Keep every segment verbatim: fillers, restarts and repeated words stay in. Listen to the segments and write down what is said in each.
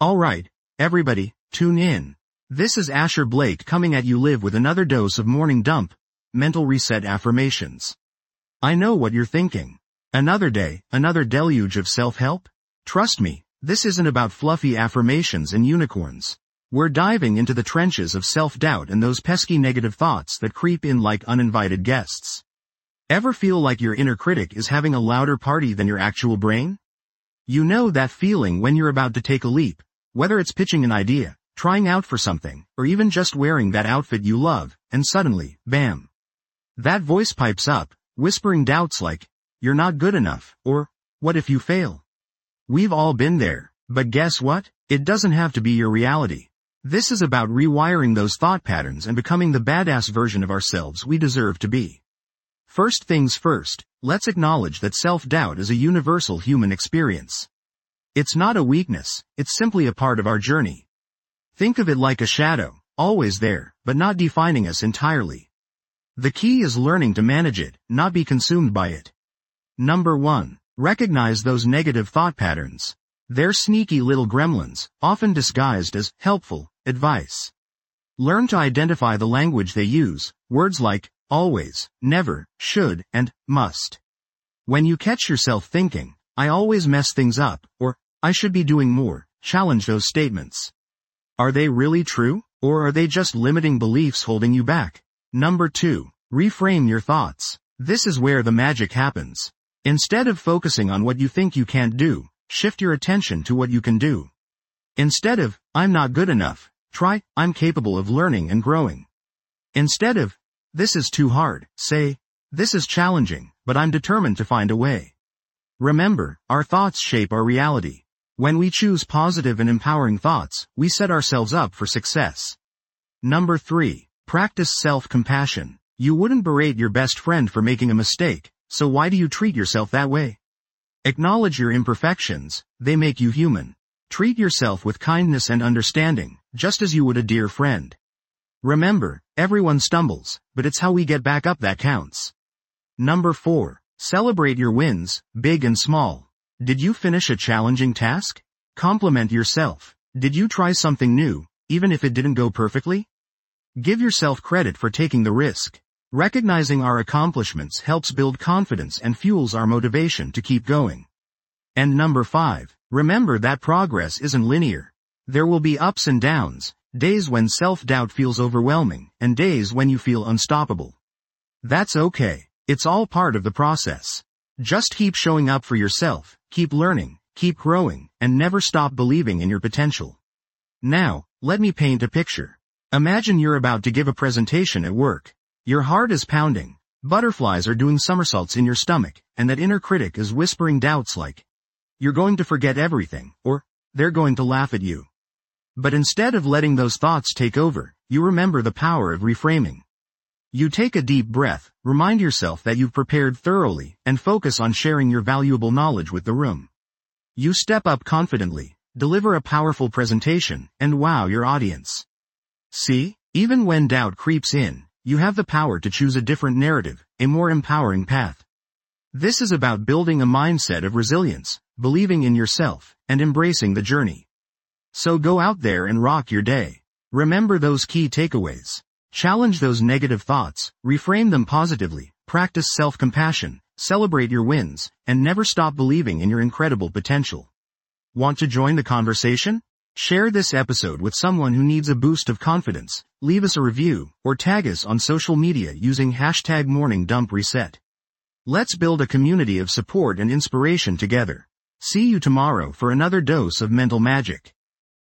Alright, everybody, tune in. This is Asher Blake coming at you live with another dose of morning dump, mental reset affirmations. I know what you're thinking. Another day, another deluge of self-help? Trust me, this isn't about fluffy affirmations and unicorns. We're diving into the trenches of self-doubt and those pesky negative thoughts that creep in like uninvited guests. Ever feel like your inner critic is having a louder party than your actual brain? You know that feeling when you're about to take a leap, whether it's pitching an idea, trying out for something, or even just wearing that outfit you love, and suddenly, bam. That voice pipes up, whispering doubts like, you're not good enough, or, what if you fail? We've all been there, but guess what? It doesn't have to be your reality. This is about rewiring those thought patterns and becoming the badass version of ourselves we deserve to be. First things first, let's acknowledge that self-doubt is a universal human experience. It's not a weakness, it's simply a part of our journey. Think of it like a shadow, always there, but not defining us entirely. The key is learning to manage it, not be consumed by it. Number one, recognize those negative thought patterns. They're sneaky little gremlins, often disguised as helpful advice. Learn to identify the language they use, words like always, never, should, and must. When you catch yourself thinking, I always mess things up, or I should be doing more, challenge those statements. Are they really true, or are they just limiting beliefs holding you back? Number two, reframe your thoughts. This is where the magic happens. Instead of focusing on what you think you can't do, shift your attention to what you can do. Instead of, I'm not good enough, try, I'm capable of learning and growing. Instead of, this is too hard, say, this is challenging, but I'm determined to find a way. Remember, our thoughts shape our reality. When we choose positive and empowering thoughts, we set ourselves up for success. Number three, practice self-compassion. You wouldn't berate your best friend for making a mistake, so why do you treat yourself that way? Acknowledge your imperfections, they make you human. Treat yourself with kindness and understanding, just as you would a dear friend. Remember, everyone stumbles, but it's how we get back up that counts. Number four, celebrate your wins, big and small. Did you finish a challenging task? Compliment yourself. Did you try something new, even if it didn't go perfectly? Give yourself credit for taking the risk. Recognizing our accomplishments helps build confidence and fuels our motivation to keep going. And number five, remember that progress isn't linear. There will be ups and downs, days when self-doubt feels overwhelming, and days when you feel unstoppable. That's okay. It's all part of the process. Just keep showing up for yourself, keep learning, keep growing, and never stop believing in your potential. Now, let me paint a picture. Imagine you're about to give a presentation at work. Your heart is pounding, butterflies are doing somersaults in your stomach, and that inner critic is whispering doubts like, you're going to forget everything, or, they're going to laugh at you. But instead of letting those thoughts take over, you remember the power of reframing. You take a deep breath, remind yourself that you've prepared thoroughly, and focus on sharing your valuable knowledge with the room. You step up confidently, deliver a powerful presentation, and wow your audience. See, even when doubt creeps in, you have the power to choose a different narrative, a more empowering path. This is about building a mindset of resilience, believing in yourself, and embracing the journey. So go out there and rock your day. Remember those key takeaways. Challenge those negative thoughts, reframe them positively, practice self-compassion, celebrate your wins, and never stop believing in your incredible potential. Want to join the conversation? Share this episode with someone who needs a boost of confidence, leave us a review, or tag us on social media using hashtag Morning Dump Reset. Let's build a community of support and inspiration together. See you tomorrow for another dose of mental magic.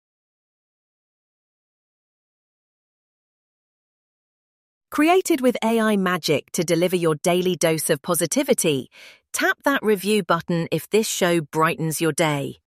Created with A I magic to deliver your daily dose of positivity, tap that review button if this show brightens your day.